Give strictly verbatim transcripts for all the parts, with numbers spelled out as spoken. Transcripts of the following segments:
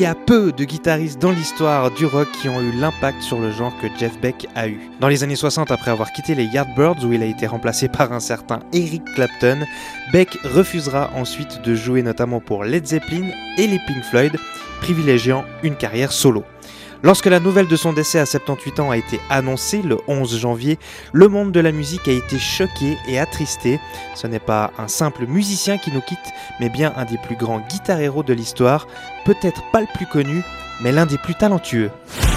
a peu de guitaristes dans l'histoire du rock qui ont eu l'impact sur le genre que Jeff Beck a eu. Dans les années soixante, après avoir quitté les Yardbirds où il a été remplacé par un certain Eric Clapton, Beck refusera ensuite de jouer notamment pour Led Zeppelin et les Pink Floyd, privilégiant une carrière solo. Lorsque la nouvelle de son décès à soixante-dix-huit ans a été annoncée le onze janvier, le monde de la musique a été choqué et attristé. Ce n'est pas un simple musicien qui nous quitte, mais bien un des plus grands guitar-héros de l'histoire, peut-être pas le plus connu, mais l'un des plus talentueux.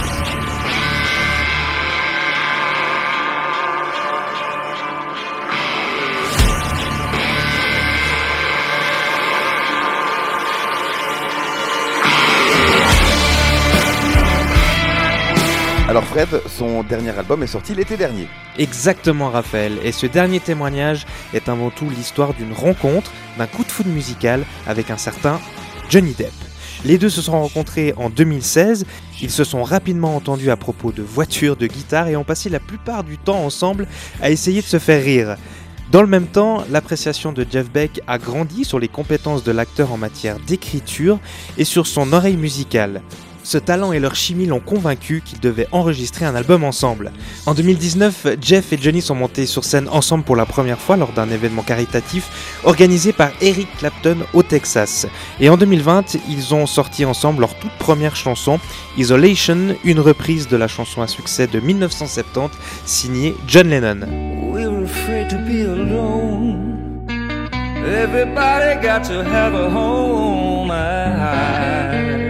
Alors Fred, son dernier album est sorti l'été dernier. Exactement Raphaël, et ce dernier témoignage est avant tout l'histoire d'une rencontre, d'un coup de foudre musical avec un certain Johnny Depp. Les deux se sont rencontrés en deux mille seize, ils se sont rapidement entendus à propos de voitures, de guitares et ont passé la plupart du temps ensemble à essayer de se faire rire. Dans le même temps, l'appréciation de Jeff Beck a grandi sur les compétences de l'acteur en matière d'écriture et sur son oreille musicale. Ce talent et leur chimie l'ont convaincu qu'ils devaient enregistrer un album ensemble. En deux mille dix-neuf, Jeff et Johnny sont montés sur scène ensemble pour la première fois lors d'un événement caritatif organisé par Eric Clapton au Texas. Et en deux mille vingt, ils ont sorti ensemble leur toute première chanson, Isolation, une reprise de la chanson à succès de mille neuf cent soixante-dix signée John Lennon. We were afraid to be alone. Everybody got to have a home. I...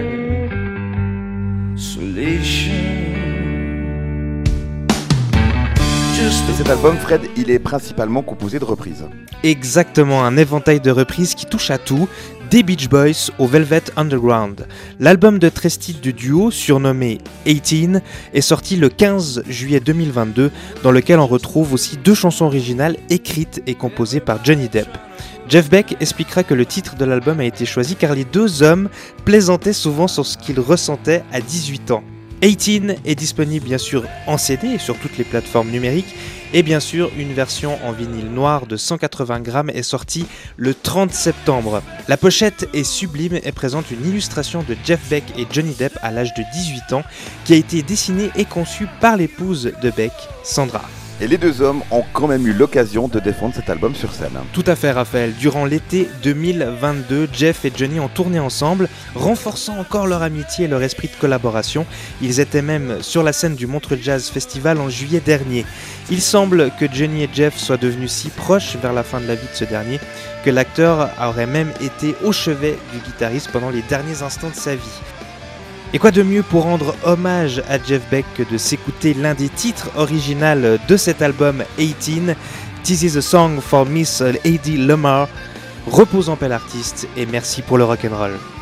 Et cet album, Fred, il est principalement composé de reprises. Exactement, un éventail de reprises qui touche à tout, des Beach Boys au Velvet Underground. L'album de treize titres du duo, surnommé dix-huit, est sorti le quinze juillet deux mille vingt-deux, dans lequel on retrouve aussi deux chansons originales écrites et composées par Johnny Depp. Jeff Beck expliquera que le titre de l'album a été choisi car les deux hommes plaisantaient souvent sur ce qu'ils ressentaient à dix-huit ans. dix-huit est disponible bien sûr en C D et sur toutes les plateformes numériques et bien sûr une version en vinyle noir de cent quatre-vingts grammes est sortie le trente septembre. La pochette est sublime et présente une illustration de Jeff Beck et Johnny Depp à l'âge de dix-huit ans qui a été dessinée et conçue par l'épouse de Beck, Sandra. Et les deux hommes ont quand même eu l'occasion de défendre cet album sur scène. Tout à fait Raphaël, durant l'été deux mille vingt-deux, Jeff et Johnny ont tourné ensemble, renforçant encore leur amitié et leur esprit de collaboration. Ils étaient même sur la scène du Montreux Jazz Festival en juillet dernier. Il semble que Johnny et Jeff soient devenus si proches vers la fin de la vie de ce dernier que l'acteur aurait même été au chevet du guitariste pendant les derniers instants de sa vie. Et quoi de mieux pour rendre hommage à Jeff Beck que de s'écouter l'un des titres originaux de cet album dix-huit, This is a Song for Miss Hedy Lamarr. Repose en paix l'artiste et merci pour le rock'n'roll.